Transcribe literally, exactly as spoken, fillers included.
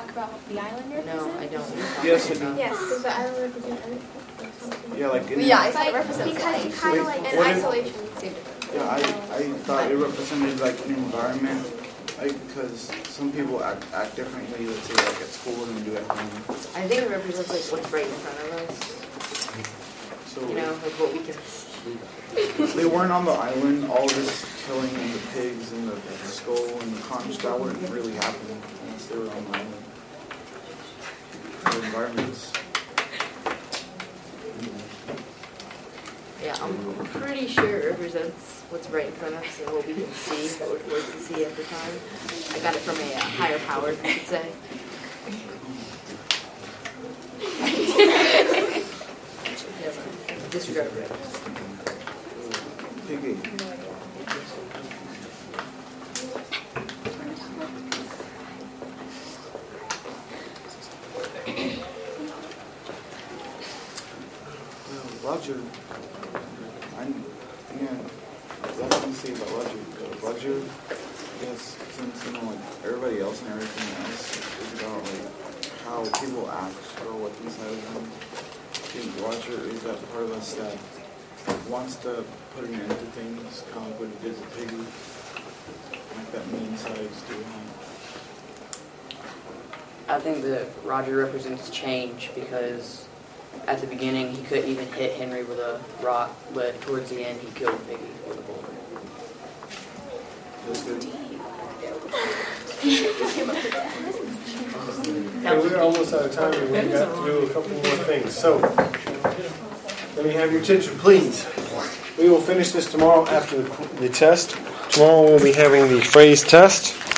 about what the island represents? No, I don't. Yes, it Yes, does the island represent everything? Yeah, like in Yeah, I It's said it like, represents because you life. kind Wait, of like, what in is- isolation. Same difference. Yeah, I, I thought it represented like an environment, like because some people act, act differently, let's say like at school than they do at home. I think it represents like what's right in front of us. So You know, like what we can. they weren't on the island, all this killing and the pigs and the, the skull and the conch, that wouldn't really happen unless they were on the island. The environments. Yeah, I'm pretty sure it represents what's right in front of us and what we can see, what we're forced to see at the time. I got it from a uh, higher power, you could say. Disregard it. Piggy. Well, Roger, I, yeah, what can you say about Roger? Uh, Roger, yes, since, you know, like, everybody else and everything else is about, like, how people act or what inside of them. I think Roger is that part of us that wants to put an end to things, kind of like what he did with Piggy. Like that mean side still on. I think that Roger represents change because at the beginning he couldn't even hit Henry with a rock, but towards the end he killed Piggy with a bullet. That's good. Okay, we're almost out of time and we've got to do a couple more things. So, let me have your attention, please. We will finish this tomorrow after the, the test. Tomorrow we'll be having the phrase test.